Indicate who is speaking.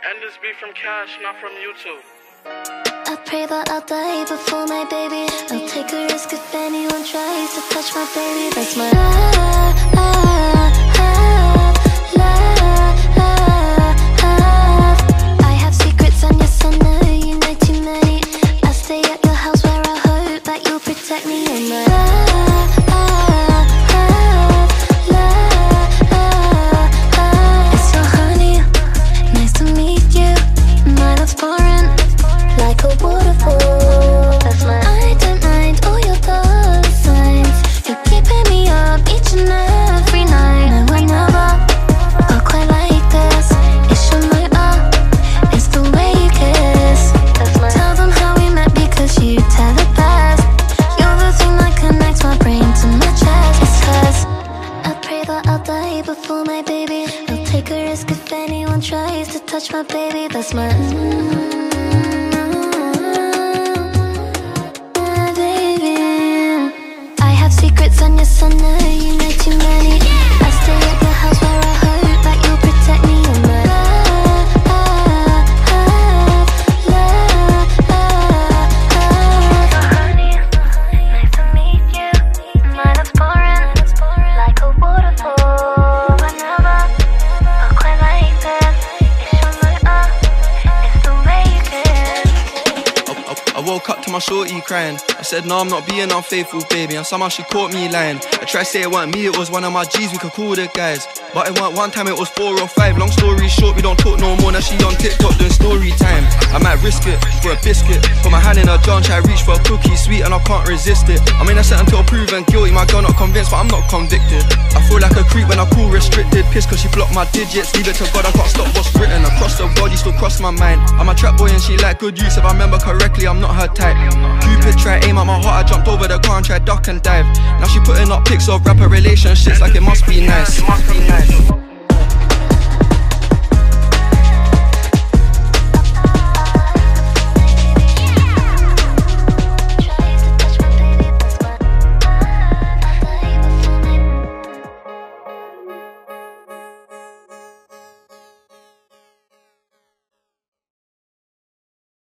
Speaker 1: And this beat from Cash, not from YouTube.
Speaker 2: I pray that I'll die before my baby. I'll take a risk if anyone tries to touch my baby. That's my love. I have secrets and yes I know you know too many. I stay at your house where I hope that you'll protect me. And my it's so honey, nice to meet you. My love's pouring like a waterfall. That's my I don't mind all your dollar signs. You're keeping me up each and every night. No, I never got quite like this. It's your night up, it's the way you kiss. That's my tell them how we met because you tell it best. You're the thing that connects my brain to my chest. It's 'cause I pray that I'll die before my baby. I'll take a risk if anyone tries to touch my baby. That's my secrets and yes I know you know too many. I stay at your house where I hope that you'll protect me. And my honey, nice to meet you. My love's pouring like a waterfall. I never got quite like this. It's your night, it's the way you kiss.
Speaker 3: I woke up to my shorty crying. I said no, I'm not being unfaithful, baby, and somehow she caught me lying. I tried to say it wasn't me, it was one of my G's, we could call the guys. But it weren't one time, it was 4 or 5. Long story short, we don't talk no more. Now she on TikTok doing story time. I might risk it for a biscuit. Put my hand in her jar and try to reach for a cookie, sweet and I can't resist it. I'm innocent until proven guilty, my girl not convinced, but I'm not convicted. I feel like a creep when I call restricted. Pissed cause she blocked my digits, leave it to God, I can't stop what's written. Across the world, you still cross my mind. I'm a trap boy and she like good use, if I remember correctly, I'm not her type. Cupid tried aim at my heart, I jumped over the car and tried duck and dive. Now she putting up pics of rapper relationships like it must be nice.